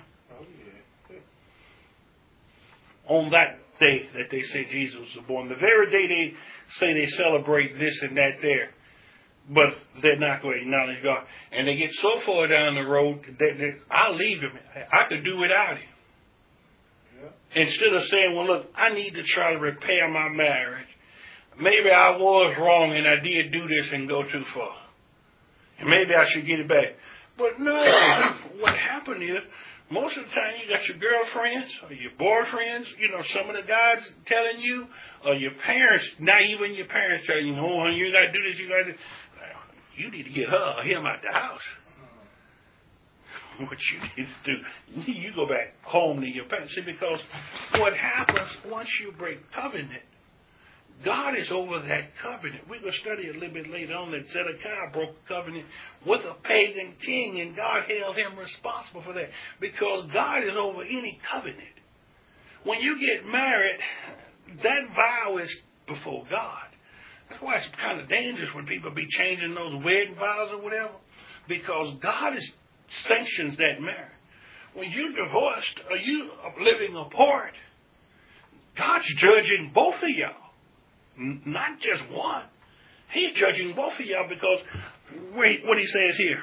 On that day that they say Jesus was born. The very day they say they celebrate this and that there. But they're not going to acknowledge God. And they get so far down the road that I'll leave him. I could do without him. Yeah. Instead of saying, well, look, I need to try to repair my marriage. Maybe I was wrong and I did do this and go too far. And maybe I should get it back. But no, what happened is, most of the time you got your girlfriends or your boyfriends, you know, some of the guys telling you, or your parents, not even your parents telling you, oh, honey, you got to do this, you got to do this. You need to get her or him out the house. What you need to do, you go back home to your parents. See, because what happens once you break covenant, God is over that covenant. We're going to study a little bit later on that Zedekiah broke a covenant with a pagan king, and God held him responsible for that because God is over any covenant. When you get married, that vow is before God. That's why it's kind of dangerous when people be changing those wedding vows or whatever, because God sanctions that marriage. When you're divorced or you are living apart, God's judging both of y'all. Not just one. He's judging both of y'all because, wait, what he says here,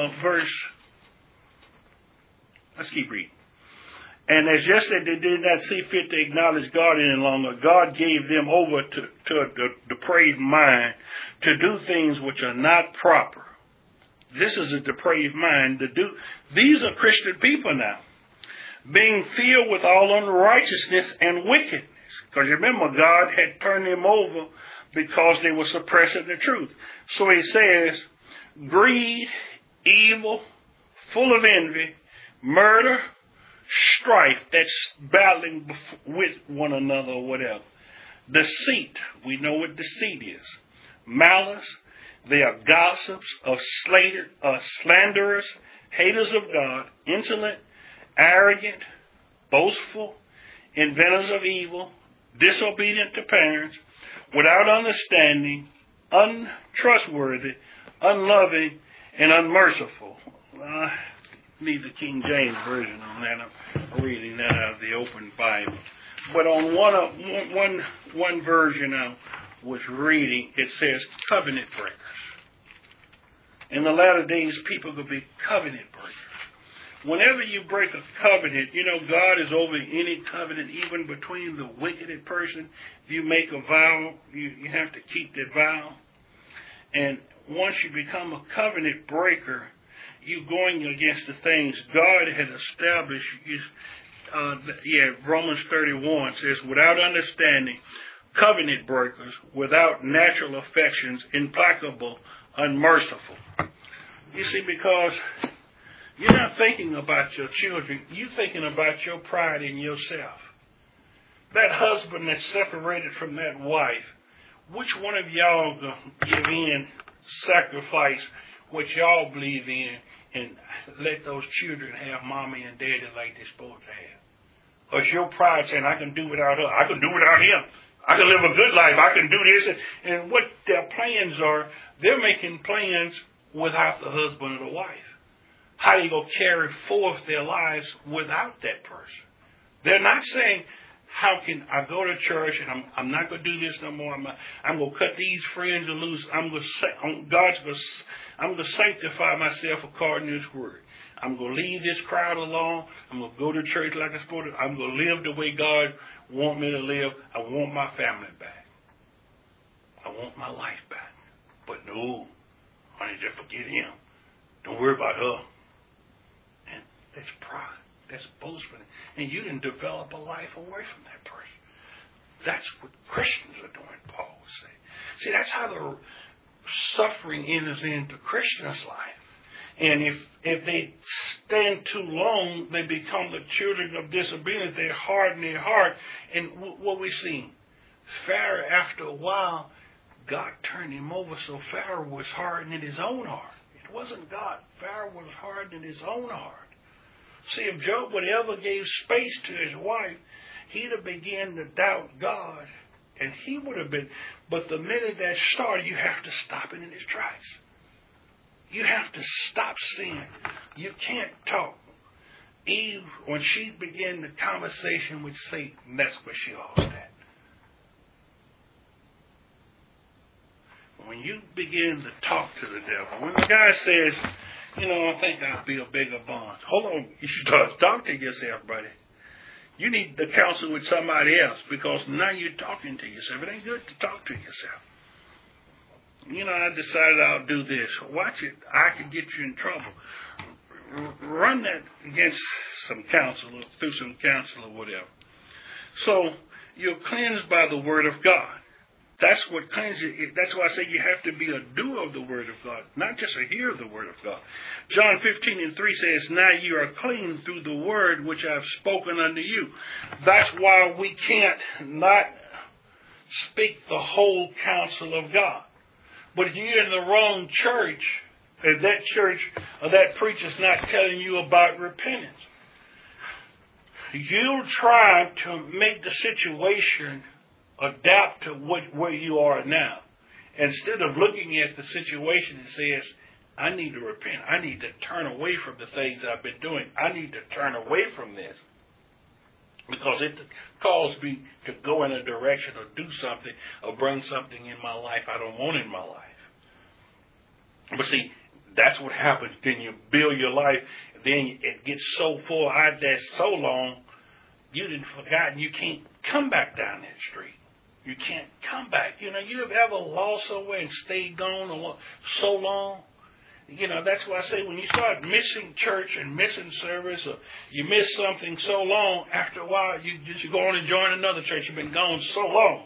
let's keep reading. And as just that they did not see fit to acknowledge God any longer, God gave them over to a depraved mind to do things which are not proper. This is a depraved mind to do. These are Christian people now, being filled with all unrighteousness and wickedness. Because remember, God had turned them over because they were suppressing the truth. So he says, greed, evil, full of envy, murder, strife, that's battling with one another or whatever. Deceit, we know what deceit is. Malice, they are gossips, slanderers, haters of God, insolent, arrogant, boastful, inventors of evil, disobedient to parents, without understanding, untrustworthy, unloving, and unmerciful. I need the King James Version on that. I'm reading that out of the Open Bible. But on one version I was reading, it says covenant breakers. In the latter days, people will be covenant breakers. Whenever you break a covenant, you know God is over any covenant, even between the wicked person. If you make a vow, you have to keep that vow. And once you become a covenant breaker, you're going against the things God has established. Romans 31 says, without understanding, covenant breakers, without natural affections, implacable, unmerciful. You see, because you're not thinking about your children. You're thinking about your pride in yourself. That husband that's separated from that wife, which one of y'all going to give in, sacrifice what y'all believe in, and let those children have mommy and daddy like they're supposed to have? Or is your pride saying, I can do without her, I can do without him, I can live a good life, I can do this? And what their plans are, they're making plans without the husband or the wife. How they going to carry forth their lives without that person? They're not saying, how can I go to church and I'm not going to do this no more. I'm going to cut these friends loose. I'm going to sanctify myself according to His word. I'm going to leave this crowd alone. I'm going to go to church like I'm supposed to. I'm going to live the way God wants me to live. I want my family back. I want my life back. But no, honey, just forget him. Don't worry about her. And that's pride. That's boastfulness. And you didn't develop a life away from that person. That's what Christians are doing, Paul would say. See, that's how the suffering enters into Christians' life. And if they stand too long, they become the children of disobedience. They harden their heart. And what we see, Pharaoh, after a while, God turned him over, so Pharaoh was hardening his own heart. It wasn't God. Pharaoh was hardening his own heart. See, if Job would ever gave space to his wife, he'd have begun to doubt God, and he would have been. But the minute that started, you have to stop it in its tracks. You have to stop sin. You can't talk. Eve, when she began the conversation with Satan, that's where she lost that. When you begin to talk to the devil, when the guy says, I think I'll be a bigger bond. Hold on, you should talk to yourself, buddy. You need to counsel with somebody else because now you're talking to yourself. It ain't good to talk to yourself. I decided I'll do this. Watch it. I could get you in trouble. Run that against some counsel, through some counsel or whatever. So you're cleansed by the word of God. That's what cleanses you. That's why I say you have to be a doer of the word of God, not just a hearer of the word of God. John 15:3 says, now you are clean through the word which I have spoken unto you. That's why we can't not speak the whole counsel of God. But if you're in the wrong church, if that church or that preacher's not telling you about repentance, you'll try to make the situation adapt to where you are now. Instead of looking at the situation and says, I need to repent. I need to turn away from the things I've been doing. I need to turn away from this. Because it caused me to go in a direction or do something or bring something in my life I don't want in my life. But see, that's what happens. Then you build your life. Then it gets so full out there so long, you done forgotten you can't come back down that street. You can't come back. You have ever lost somewhere and stayed gone so long? That's why I say when you start missing church and missing service, or you miss something so long, after a while you go on and join another church. You've been gone so long.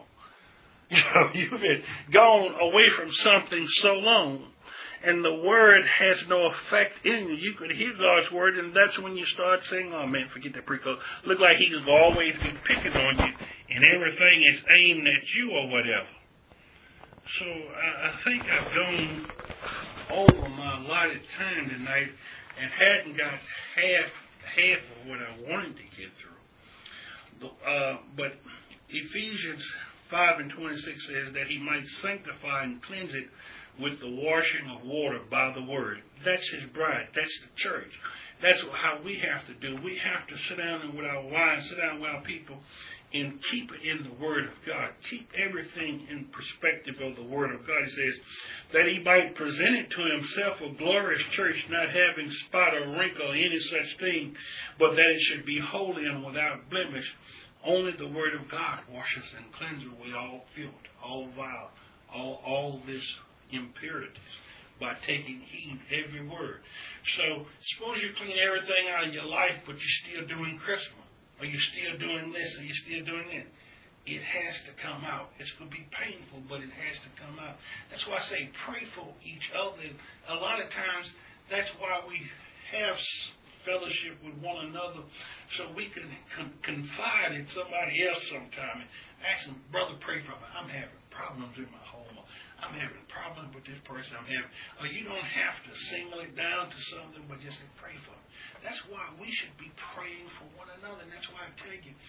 You've been gone away from something so long, and the word has no effect in you. You could hear God's word, and that's when you start saying, "Oh man, forget that preacher. Look like he's always been picking on you, and everything is aimed at you or whatever." So I think I've gone over my allotted time tonight and hadn't got half of what I wanted to get through. But Ephesians 5:26 says that he might sanctify and cleanse it with the washing of water by the word. That's his bride. That's the church. That's how we have to do. We have to sit down with our wives, sit down with our people, and keep it in the Word of God. Keep everything in perspective of the Word of God. He says that he might present it to himself a glorious church, not having spot or wrinkle or any such thing, but that it should be holy and without blemish. Only the Word of God washes and cleanses away all filth, all vile, all this impurities, by taking heed every word. So suppose you clean everything out of your life, but you're still doing Christmas. Or you're still doing this, or you're still doing that. It has to come out. It's going to be painful, but it has to come out. That's why I say pray for each other. A lot of times, that's why we have fellowship with one another, so we can confide in somebody else sometime and ask them, brother, pray for me. I'm having problems in my home. I'm having problems with this person I'm having. Or you don't have to single it down to something, but just say, pray for me. That's why we should be praying for one another. And that's why I tell you,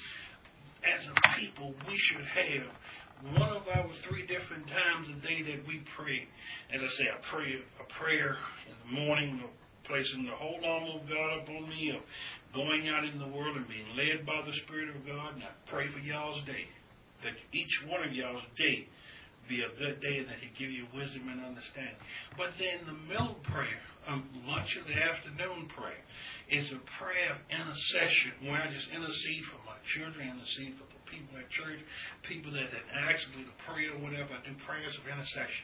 as a people, we should have one of our 3 different times a day that we pray. As I say, I pray a prayer in the morning of placing the whole armor of God upon me, of going out in the world and being led by the Spirit of God. And I pray for y'all's day, that each one of y'all's day be a good day, and that he give you wisdom and understanding. But then the middle prayer, lunch of the afternoon prayer, is a prayer of intercession, where I just intercede for my children, intercede for the people at church, people that ask me to pray or whatever. I do prayers of intercession.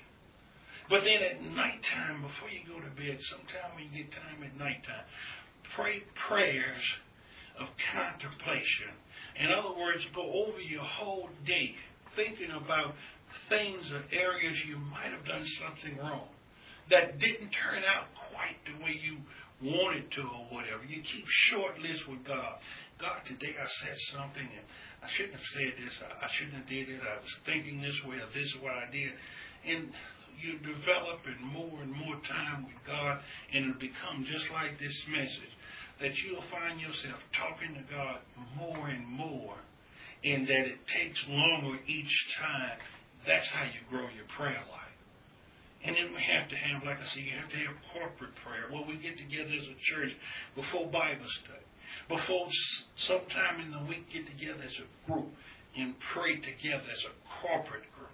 But then at nighttime, before you go to bed, sometime when you get time at nighttime, pray prayers of contemplation. In other words, go over your whole day, thinking about things or areas you might have done something wrong that didn't turn out quite the way you wanted to or whatever. You keep short lists with God. God, today I said something and I shouldn't have said this. I shouldn't have did it. I was thinking this way, or this is what I did. And you develop in more and more time with God, and it'll become just like this message, that you'll find yourself talking to God more and more, and that it takes longer each time. That's how you grow your prayer life. And then we have to have, like I said, you have to have corporate prayer, where we get together as a church before Bible study, before sometime in the week get together as a group and pray together as a corporate group.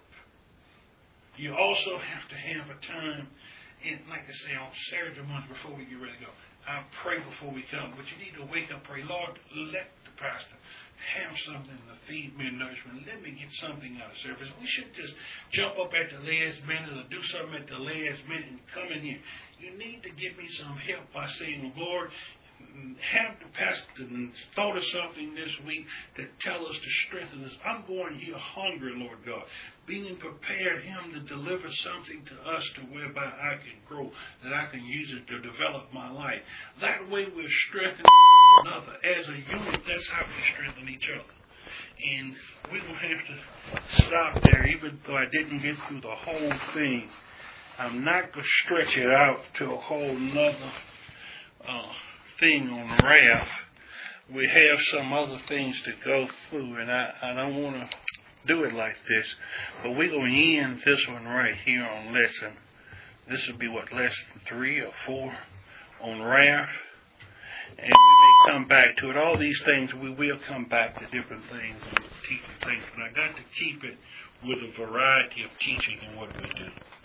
You also have to have a time, and like I say, on Saturday morning before we get ready to go, I pray before we come, but you need to wake up, pray, Lord, let the pastor have something to feed me and nourishment. Let me get something out of service. We shouldn't just jump up at the last minute or do something at the last minute and come in here. You need to give me some help by saying, Lord, have the pastor thought of something this week to tell us, to strengthen us. I'm going here hungry, Lord God, being prepared him to deliver something to us to whereby I can grow, that I can use it to develop my life. That way we're strengthening one another. As a unit, that's how we strengthen each other. And we will have to stop there, even though I didn't get through the whole thing. I'm not going to stretch it out to a whole nother thing on wrath. We have some other things to go through, and I don't want to do it like this. But we're going to end this one right here on lesson. This will be lesson 3 or 4 on wrath. And we may come back to it. All these things, we will come back to different things and teaching things. But I got to keep it with a variety of teaching in what we do.